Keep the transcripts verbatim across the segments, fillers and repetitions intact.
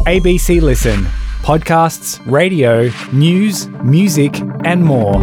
A B C Listen. Podcasts, radio, news, music and more.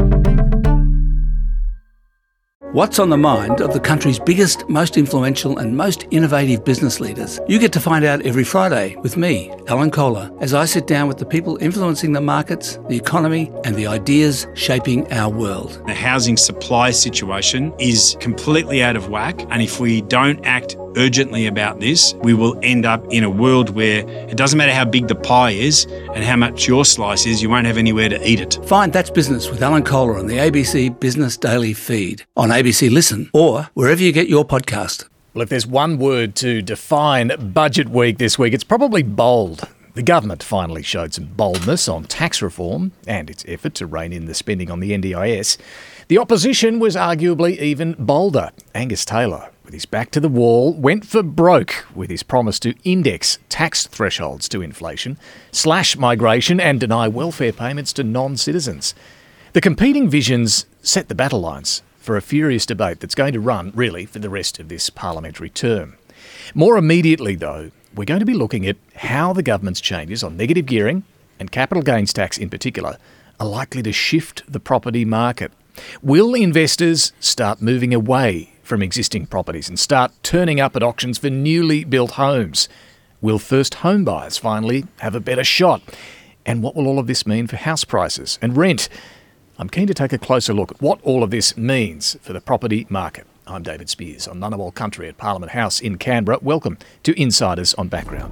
What's on the mind of the country's biggest, most influential and most innovative business leaders? You get to find out every Friday with me, Alan Kohler, as I sit down with the people influencing the markets, the economy and the ideas shaping our world. The housing supply situation is completely out of whack, and if we don't act urgently about this, we will end up in a world where it doesn't matter how big the pie is and how much your slice is, you won't have anywhere to eat it. Find That's Business with Alan Kohler on the A B C Business Daily feed, on A B C Listen or wherever you get your podcast. Well, if there's one word to define Budget Week this week, it's probably bold. The government finally showed some boldness on tax reform and its effort to rein in the spending on the N D I S. The opposition was arguably even bolder. Angus Taylor, with his back to the wall, went for broke with his promise to index tax thresholds to inflation, slash migration and deny welfare payments to non-citizens. The competing visions set the battle lines for a furious debate that's going to run, really, for the rest of this parliamentary term. More immediately, though, we're going to be looking at how the government's changes on negative gearing and capital gains tax in particular are likely to shift the property market. Will investors start moving away from existing properties and start turning up at auctions for newly built homes? Will first home buyers finally have a better shot? And what will all of this mean for house prices and rent? I'm keen to take a closer look at what all of this means for the property market. I'm David Spears on Ngunnawal Country at Parliament House in Canberra. Welcome to Insiders on Background.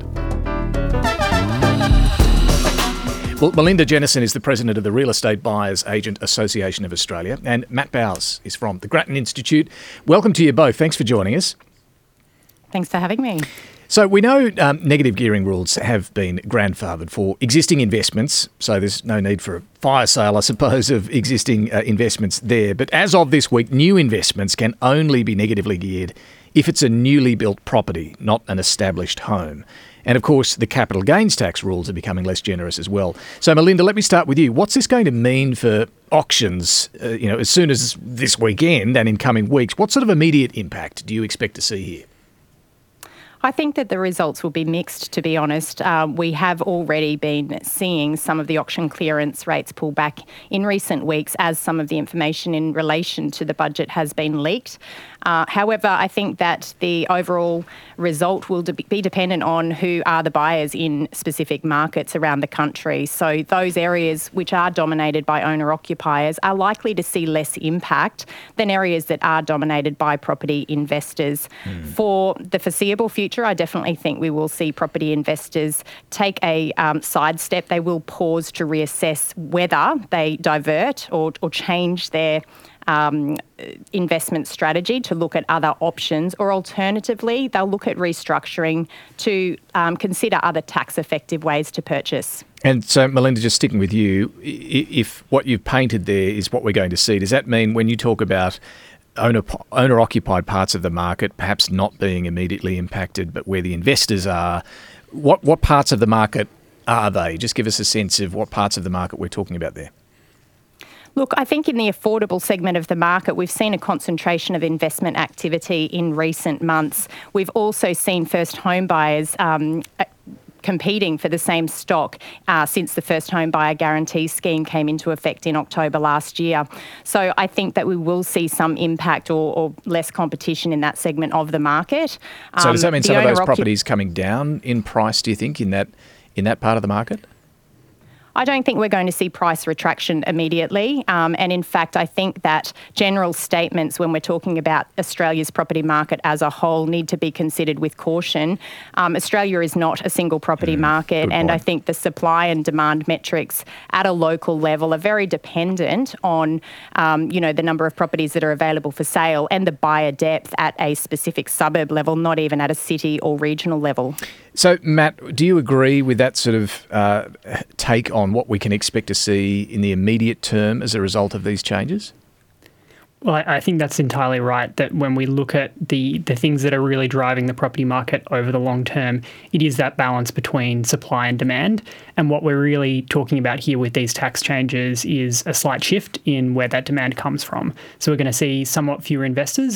Well, Melinda Jennison is the president of the Real Estate Buyers Agent Association of Australia, and Matt Bowes is from the Grattan Institute. Welcome to you both. Thanks for joining us. Thanks for having me. So we know um, negative gearing rules have been grandfathered for existing investments, so there's no need for a fire sale, I suppose, of existing uh, investments there. But as of this week, new investments can only be negatively geared if it's a newly built property, not an established home. And of course, the capital gains tax rules are becoming less generous as well. So Melinda, let me start with you. What's this going to mean for auctions, uh, you know, as soon as this weekend and in coming weeks? What sort of immediate impact do you expect to see here? I think that the results will be mixed, to be honest. Um, we have already been seeing some of the auction clearance rates pull back in recent weeks as some of the information in relation to the budget has been leaked. Uh, however, I think that the overall result will de- be dependent on who are the buyers in specific markets around the country. So those areas which are dominated by owner-occupiers are likely to see less impact than areas that are dominated by property investors. Mm. For the foreseeable future, I definitely think we will see property investors take a um, sidestep. They will pause to reassess whether they divert or, or change their Um, investment strategy to look at other options, or alternatively, they'll look at restructuring to um, consider other tax-effective ways to purchase. And so, Melinda, just sticking with you, if what you've painted there is what we're going to see, does that mean when you talk about owner, owner-occupied parts of the market perhaps not being immediately impacted, but where the investors are, what, what parts of the market are they? Just give us a sense of what parts of the market we're talking about there. Look, I think in the affordable segment of the market, we've seen a concentration of investment activity in recent months. We've also seen first home buyers um, competing for the same stock uh, since the first home buyer guarantee scheme came into effect in October last year. So I think that we will see some impact or, or less competition in that segment of the market. Um, so does that mean some of those occup- properties coming down in price, do you think, in that in that part of the market? I don't think we're going to see price retraction immediately. Um, and in fact, I think that general statements when we're talking about Australia's property market as a whole need to be considered with caution. Um, Australia is not a single property mm, market. And I think the supply and demand metrics at a local level are very dependent on, um, you know, the number of properties that are available for sale and the buyer depth at a specific suburb level, not even at a city or regional level. So, Matt, do you agree with that sort of uh, take on what we can expect to see in the immediate term as a result of these changes? Well, I think that's entirely right, that when we look at the, the things that are really driving the property market over the long term, it is that balance between supply and demand. And what we're really talking about here with these tax changes is a slight shift in where that demand comes from. So we're going to see somewhat fewer investors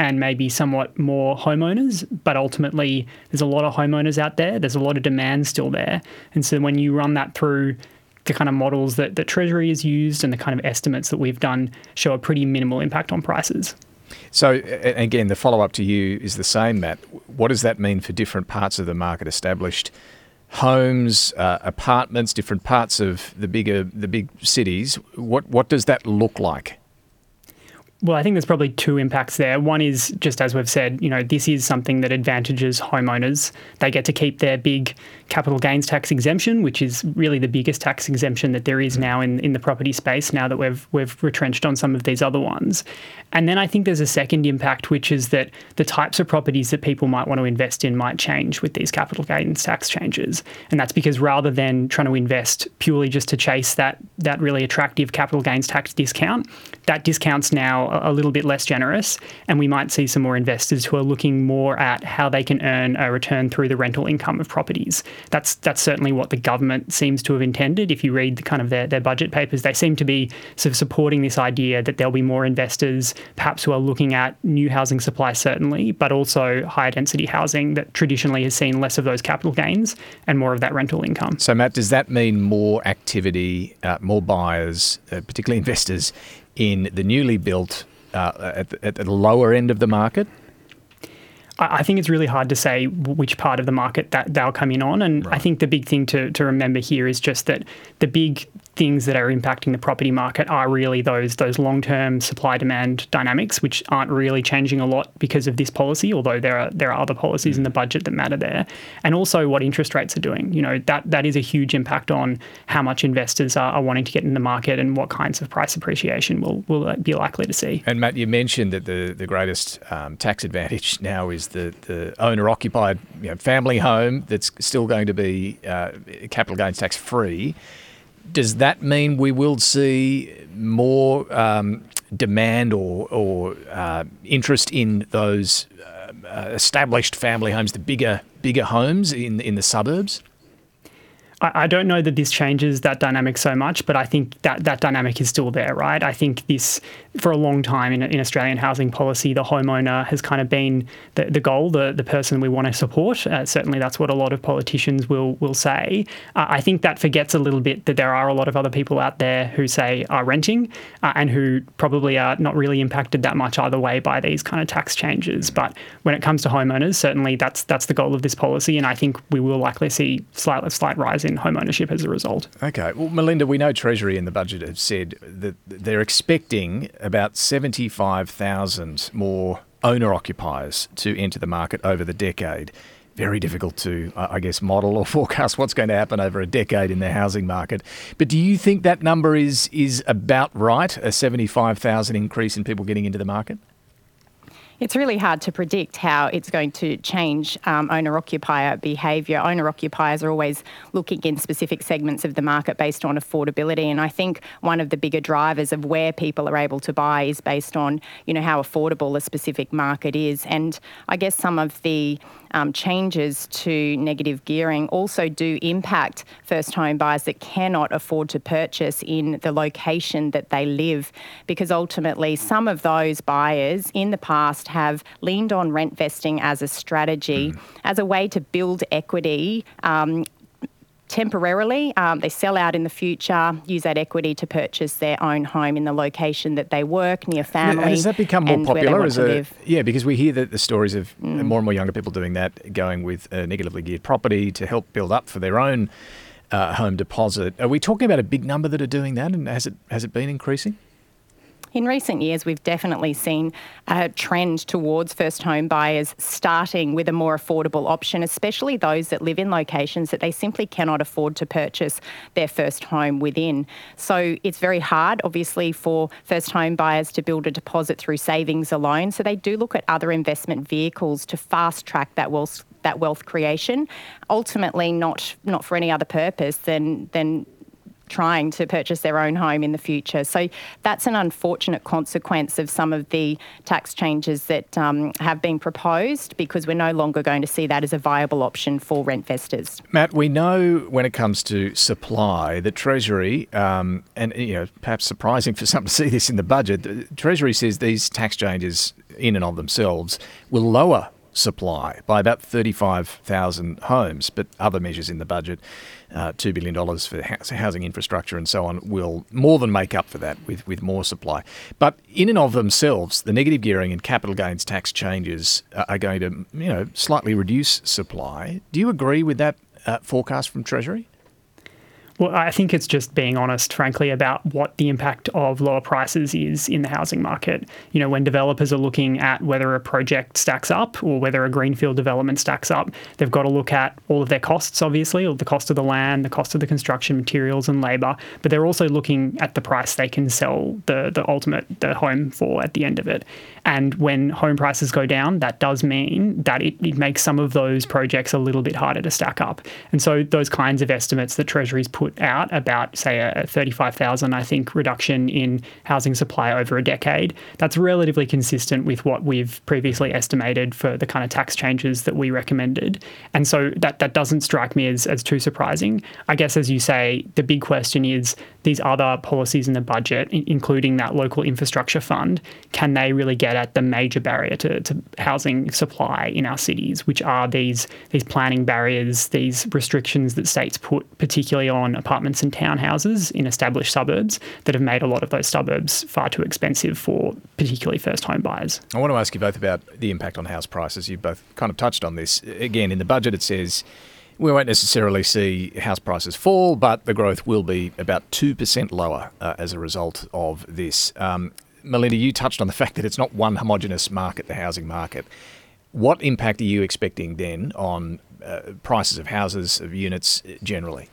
and maybe somewhat more homeowners, but ultimately there's a lot of homeowners out there. There's a lot of demand still there. And so when you run that through the kind of models that, that Treasury has used and the kind of estimates that we've done show a pretty minimal impact on prices. So again, the follow-up to you is the same, Matt. What does that mean for different parts of the market, established homes, uh, apartments, different parts of the bigger the big cities? What what does that look like? Well, I think there's probably two impacts there. One is, just as we've said, you know, this is something that advantages homeowners. They get to keep their big capital gains tax exemption, which is really the biggest tax exemption that there is now in, in the property space, now that we've we've retrenched on some of these other ones. And then I think there's a second impact, which is that the types of properties that people might want to invest in might change with these capital gains tax changes. And that's because rather than trying to invest purely just to chase that that really attractive capital gains tax discount, that discount's now a little bit less generous, and we might see some more investors who are looking more at how they can earn a return through the rental income of properties. That's that's certainly what the government seems to have intended. If you read the kind of their, their budget papers, they seem to be sort of supporting this idea that there'll be more investors perhaps who are looking at new housing supply certainly, but also higher density housing that traditionally has seen less of those capital gains and more of that rental income. So Matt, does that mean more activity, uh, more buyers, uh, particularly investors, in the newly built uh, at, the, at the lower end of the market? I think it's really hard to say which part of the market that they'll come in on. And right. I think the big thing to, to remember here is just that the big things that are impacting the property market are really those those long-term supply-demand dynamics, which aren't really changing a lot because of this policy, although there are there are other policies mm. in the budget that matter there. And also what interest rates are doing. You know, that that is a huge impact on how much investors are, are wanting to get in the market and what kinds of price appreciation we'll, we'll be likely to see. And Matt, you mentioned that the, the greatest um, tax advantage now is the, the owner-occupied you know, family home that's still going to be uh, capital gains tax free. Does that mean we will see more um, demand or, or uh, interest in those uh, established family homes, the bigger bigger homes in in the suburbs? I don't know that this changes that dynamic so much, but I think that that dynamic is still there, right? I think this, for a long time in, in Australian housing policy, the homeowner has kind of been the, the goal, the, the person we want to support. Uh, certainly that's what a lot of politicians will will say. Uh, I think that forgets a little bit that there are a lot of other people out there who, say, are renting uh, and who probably are not really impacted that much either way by these kind of tax changes. But when it comes to homeowners, certainly that's that's the goal of this policy, and I think we will likely see slight, slight rise in home ownership as a result. Okay. Well, Melinda, we know Treasury and the budget have said that they're expecting about seventy-five thousand more owner-occupiers to enter the market over the decade. Very difficult to, I guess, model or forecast what's going to happen over a decade in the housing market. But do you think that number is is about right, a seventy-five thousand increase in people getting into the market? It's really hard to predict how it's going to change um, owner-occupier behaviour. Owner-occupiers are always looking in specific segments of the market based on affordability, and I think one of the bigger drivers of where people are able to buy is based on, you know, how affordable a specific market is. And I guess some of the um, changes to negative gearing also do impact first home buyers that cannot afford to purchase in the location that they live, because ultimately some of those buyers in the past have leaned on rent vesting as a strategy, mm. as a way to build equity um, temporarily. Um, they sell out in the future, use that equity to purchase their own home in the location that they work, near family. And has that become more popular as a live. Yeah, because we hear that the stories of mm. more and more younger people doing that, going with a negatively geared property to help build up for their own uh, home deposit. Are we talking about a big number that are doing that, and has it has it been increasing? In recent years, we've definitely seen a trend towards first home buyers starting with a more affordable option, especially those that live in locations that they simply cannot afford to purchase their first home within. So it's very hard, obviously, for first home buyers to build a deposit through savings alone. So they do look at other investment vehicles to fast track that wealth, that wealth creation, ultimately not not for any other purpose than than trying to purchase their own home in the future. So that's an unfortunate consequence of some of the tax changes that um, have been proposed, because we're no longer going to see that as a viable option for rent investors. Matt, we know when it comes to supply, the Treasury, um, and you know, perhaps surprising for some to see this in the budget, the Treasury says these tax changes in and of themselves will lower supply by about thirty-five thousand homes, but other measures in the budget, uh, two billion dollars for housing infrastructure and so on, will more than make up for that with, with more supply. But in and of themselves, the negative gearing and capital gains tax changes are going to, you know, slightly reduce supply. Do you agree with that uh, forecast from Treasury? Well, I think it's just being honest, frankly, about what the impact of lower prices is in the housing market. You know, when developers are looking at whether a project stacks up or whether a greenfield development stacks up, they've got to look at all of their costs, obviously, or the cost of the land, the cost of the construction materials and labour, but they're also looking at the price they can sell the, the ultimate the home for at the end of it. And when home prices go down, that does mean that it, it makes some of those projects a little bit harder to stack up. And so those kinds of estimates that Treasury's put out about, say, a thirty-five thousand, I think, reduction in housing supply over a decade, that's relatively consistent with what we've previously estimated for the kind of tax changes that we recommended. And so that, that doesn't strike me as, as too surprising. I guess, as you say, the big question is these other policies in the budget, including that local infrastructure fund, can they really get at the major barrier to, to housing supply in our cities, which are these, these planning barriers, these restrictions that states put particularly on apartments and townhouses in established suburbs that have made a lot of those suburbs far too expensive for particularly first home buyers. I want to ask you both about the impact on house prices. You've both kind of touched on this. Again, in the budget it says we won't necessarily see house prices fall, but the growth will be about two percent lower uh, as a result of this. Um, Melinda, you touched on the fact that it's not one homogenous market, the housing market. What impact are you expecting then on uh, prices of houses, of units generally?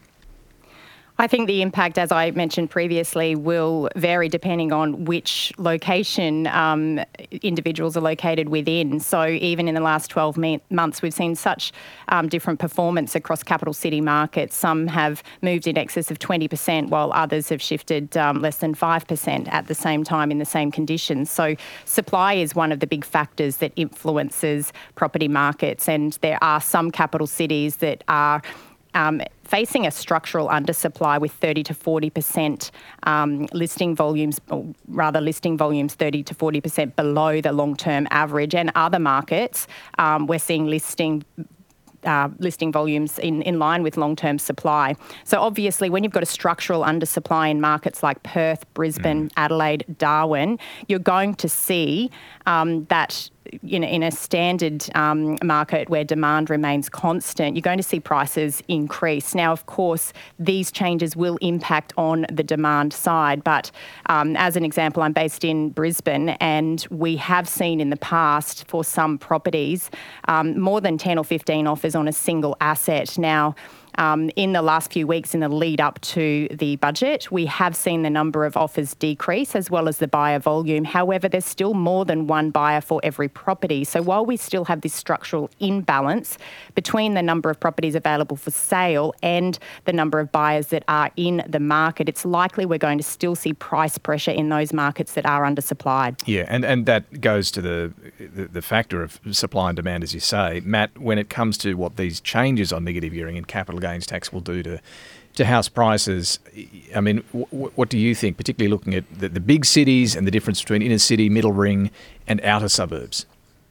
I think the impact, as I mentioned previously, will vary depending on which location um, individuals are located within. So even in the last twelve months, we've seen such um, different performance across capital city markets. Some have moved in excess of twenty percent, while others have shifted um, less than five percent at the same time in the same conditions. So supply is one of the big factors that influences property markets, and there are some capital cities that are Um, facing a structural undersupply with thirty to forty percent um, listing volumes, or rather listing volumes thirty to forty percent below the long-term average. And other markets, um, we're seeing listing Uh, listing volumes in, in line with long-term supply. So obviously when you've got a structural undersupply in markets like Perth, Brisbane, mm. Adelaide, Darwin, you're going to see um, that you know, in a standard um, market where demand remains constant, you're going to see prices increase. Now, of course, these changes will impact on the demand side, but um, as an example, I'm based in Brisbane, and we have seen in the past for some properties um, more than ten or fifteen offers on a single asset. Now, Um, in the last few weeks in the lead up to the budget, we have seen the number of offers decrease as well as the buyer volume. However, there's still more than one buyer for every property. So while we still have this structural imbalance between the number of properties available for sale and the number of buyers that are in the market, it's likely we're going to still see price pressure in those markets that are undersupplied. Yeah, and, and that goes to the, the the factor of supply and demand, as you say. Matt, when it comes to what these changes on negative gearing and capital gains tax will do to to house prices, I mean, w- what do you think, particularly looking at the, the big cities and the difference between inner city, middle ring and outer suburbs?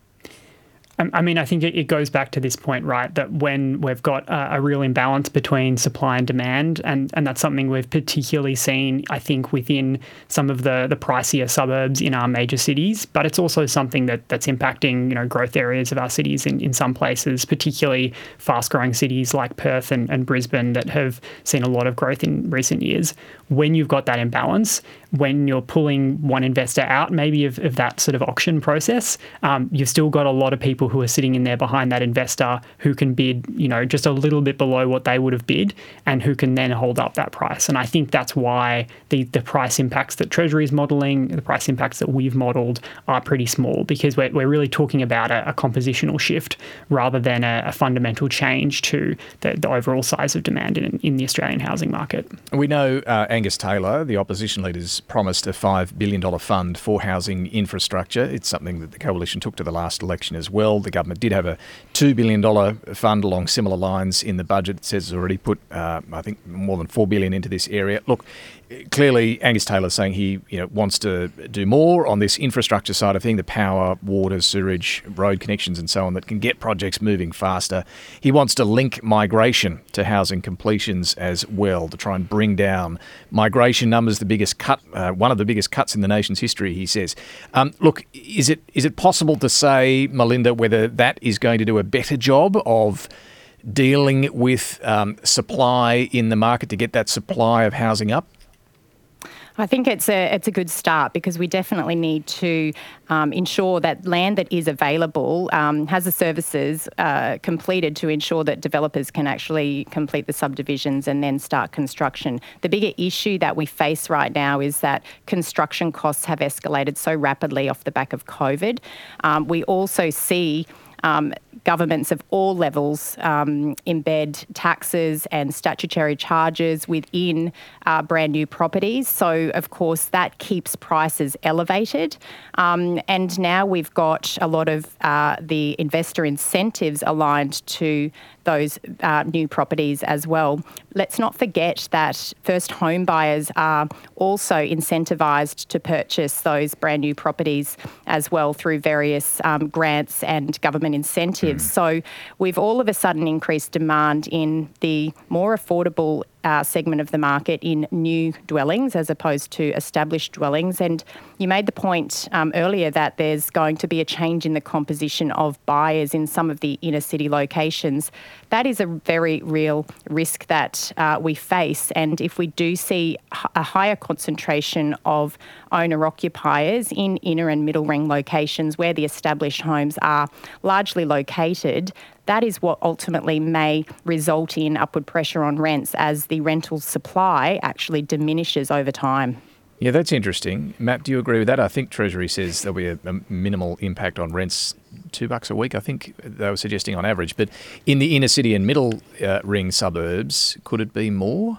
I mean, I think it goes back to this point, right, that when we've got a, a real imbalance between supply and demand, and, and that's something we've particularly seen, I think, within some of the, the pricier suburbs in our major cities, but it's also something that, that's impacting, you know, growth areas of our cities in, in some places, particularly fast-growing cities like Perth and, and Brisbane that have seen a lot of growth in recent years. When you've got that imbalance, when you're pulling one investor out maybe of, of that sort of auction process, um, you've still got a lot of people who are sitting in there behind that investor who can bid, you know, just a little bit below what they would have bid and who can then hold up that price. And I think that's why the, the price impacts that Treasury is modelling, the price impacts that we've modelled are pretty small, because we're, we're really talking about a, a compositional shift rather than a, a fundamental change to the, the overall size of demand in, in the Australian housing market. We know uh, Angus Taylor, the opposition leader's promised a five billion dollars fund for housing infrastructure. It's something that the Coalition took to the last election as well. well. The government did have a two billion dollars fund along similar lines in the budget. It says it's already put, uh, I think, more than four billion dollars into this area. Look, clearly Angus Taylor is saying he you know, wants to do more on this infrastructure side of thing, the power, water, sewage, road connections and so on that can get projects moving faster. He wants to link migration to housing completions as well to try and bring down migration numbers, the biggest cut, uh, one of the biggest cuts in the nation's history, he says. Um, look, is it is it possible to say, Melinda, whether that is going to do a better job of dealing with um, supply in the market to get that supply of housing up? I think it's a it's a good start because we definitely need to um, ensure that land that is available um, has the services uh, completed to ensure that developers can actually complete the subdivisions and then start construction. The bigger issue that we face right now is that construction costs have escalated so rapidly off the back of COVID. Um, we also see Um, governments of all levels um, embed taxes and statutory charges within uh, brand new properties. So, of course, that keeps prices elevated. Um, and now we've got a lot of uh, the investor incentives aligned to those uh, new properties as well. Let's not forget that first home buyers are also incentivised to purchase those brand new properties as well through various um, grants and government incentives. Mm. So we've all of a sudden increased demand in the more affordable Uh, segment of the market in new dwellings as opposed to established dwellings. And you made the point um, earlier that there's going to be a change in the composition of buyers in some of the inner city locations. That is a very real risk that uh, we face. And if we do see a higher concentration of owner-occupiers in inner and middle ring locations where the established homes are largely located, that is what ultimately may result in upward pressure on rents as the rental supply actually diminishes over time. Yeah, that's interesting. Matt, do you agree with that? I think Treasury says there'll be a, a minimal impact on rents, two bucks a week, I think they were suggesting on average. But in the inner city and middle uh, ring suburbs, could it be more?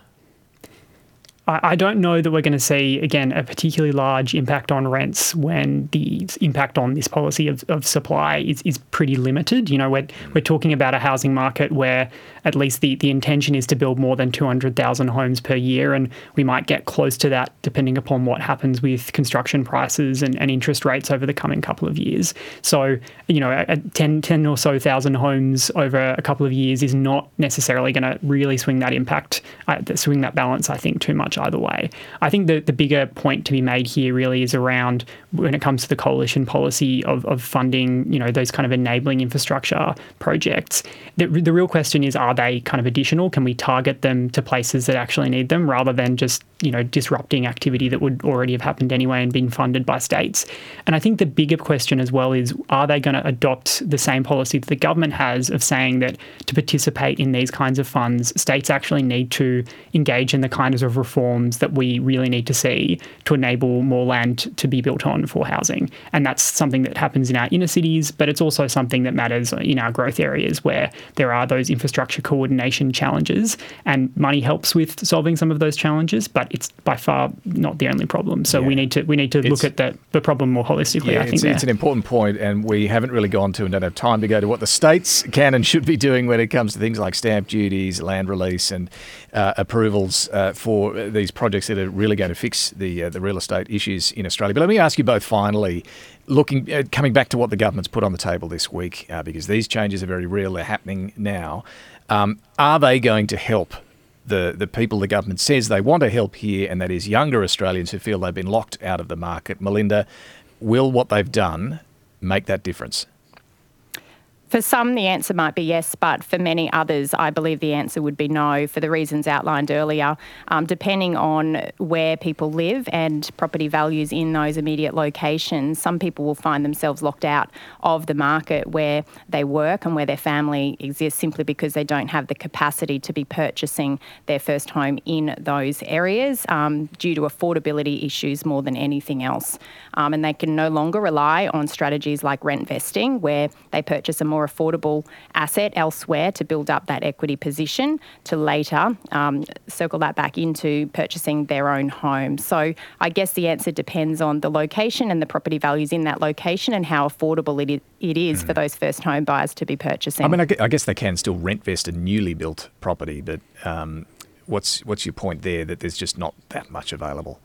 I don't know that we're going to see, again, a particularly large impact on rents when the impact on this policy of, of supply is, is pretty limited. You know, we're, we're talking about a housing market where at least the, the intention is to build more than two hundred thousand homes per year, and we might get close to that depending upon what happens with construction prices and, and interest rates over the coming couple of years. So, you know, a ten, ten or so thousand homes over a couple of years is not necessarily going to really swing that impact, uh, swing that balance, I think, too much either way. I think the, the bigger point to be made here really is around when it comes to the coalition policy of, of funding, you know, those kind of enabling infrastructure projects. The, the real question is, are they kind of additional? Can we target them to places that actually need them rather than just, you know, disrupting activity that would already have happened anyway and been funded by states? And I think the bigger question as well is, are they going to adopt the same policy that the government has of saying that to participate in these kinds of funds, states actually need to engage in the kinds of reforms that we really need to see to enable more land to be built on for housing? And that's something that happens in our inner cities, but it's also something that matters in our growth areas where there are those infrastructure coordination challenges, and money helps with solving some of those challenges, but it's by far not the only problem. So yeah. we need to we need to it's, look at the, the problem more holistically, yeah, I think. It's, it's an important point, and we haven't really gone to and don't have time to go to what the states can and should be doing when it comes to things like stamp duties, land release and uh, approvals uh, for these projects that are really going to fix the uh, the real estate issues in Australia. But let me ask you both finally, looking uh, coming back to what the government's put on the table this week, uh, because these changes are very real, they're happening now. Um, are they going to help the, the people the government says they want to help here, and that is younger Australians who feel they've been locked out of the market? Melinda, will what they've done make that difference? For some, the answer might be yes, but for many others, I believe the answer would be no for the reasons outlined earlier. Um, depending on where people live and property values in those immediate locations, some people will find themselves locked out of the market where they work and where their family exists simply because they don't have the capacity to be purchasing their first home in those areas um, due to affordability issues more than anything else. Um, and they can no longer rely on strategies like rent vesting, where they purchase a more more affordable asset elsewhere to build up that equity position to later um, circle that back into purchasing their own home. So I guess the answer depends on the location and the property values in that location and how affordable it is, it is mm. for those first home buyers to be purchasing. I mean, I guess they can still rent vest a newly built property, but um, what's what's your point there that there's just not that much available?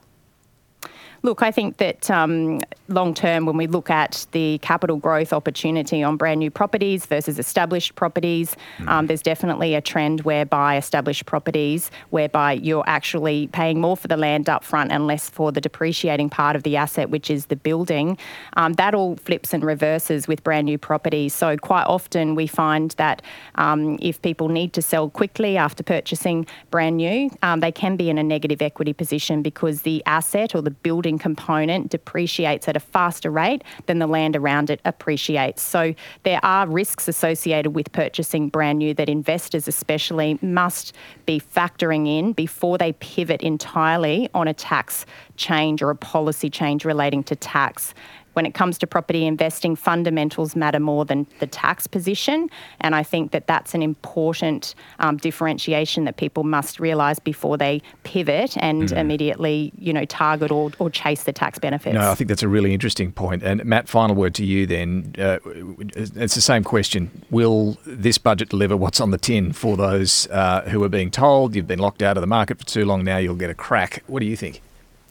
Look, I think that um, long term, when we look at the capital growth opportunity on brand new properties versus established properties, mm. um, there's definitely a trend whereby established properties, whereby you're actually paying more for the land up front and less for the depreciating part of the asset, which is the building. Um, that all flips and reverses with brand new properties. So quite often we find that um, if people need to sell quickly after purchasing brand new, um, they can be in a negative equity position because the asset or the building component depreciates at a faster rate than the land around it appreciates. So there are risks associated with purchasing brand new that investors especially must be factoring in before they pivot entirely on a tax change or a policy change relating to tax. When it comes to property investing, fundamentals matter more than the tax position. And I think that that's an important um, differentiation that people must realise before they pivot and mm. immediately, you know, target or, or chase the tax benefits. No, I think that's a really interesting point. And Matt, final word to you then. Uh, it's the same question. Will this budget deliver what's on the tin for those uh, who are being told you've been locked out of the market for too long now, you'll get a crack? What do you think?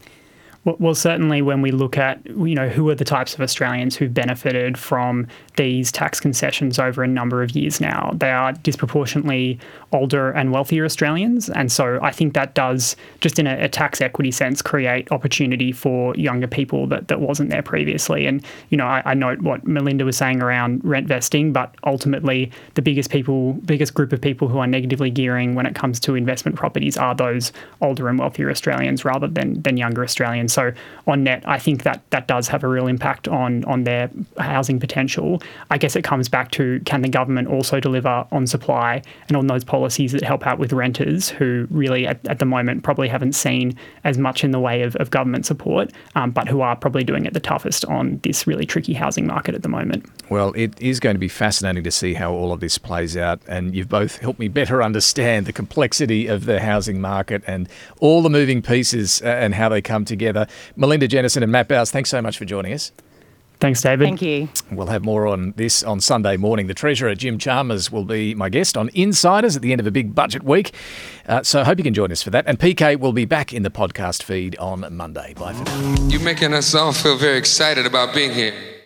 Well, certainly when we look at, you know, who are the types of Australians who've benefited from these tax concessions over a number of years now, they are disproportionately older and wealthier Australians. And so I think that does, just in a, a tax equity sense, create opportunity for younger people that, that wasn't there previously. And, you know, I, I note what Melinda was saying around rent vesting, but ultimately the biggest people, biggest group of people who are negatively gearing when it comes to investment properties are those older and wealthier Australians rather than, than younger Australians. So on net, I think that that does have a real impact on, on their housing potential. I guess it comes back to, can the government also deliver on supply and on those policies that help out with renters who really at, at the moment probably haven't seen as much in the way of, of government support, um, but who are probably doing it the toughest on this really tricky housing market at the moment. Well, it is going to be fascinating to see how all of this plays out, and you've both helped me better understand the complexity of the housing market and all the moving pieces and how they come together. Melinda Jennison and Matt Bowes, thanks so much for joining us. Thanks, David. Thank you. We'll have more on this on Sunday morning. The Treasurer, Jim Chalmers, will be my guest on Insiders at the end of a big budget week. Uh, so I hope you can join us for that. And P K will be back in the podcast feed on Monday. Bye for now. You're making us all feel very excited about being here.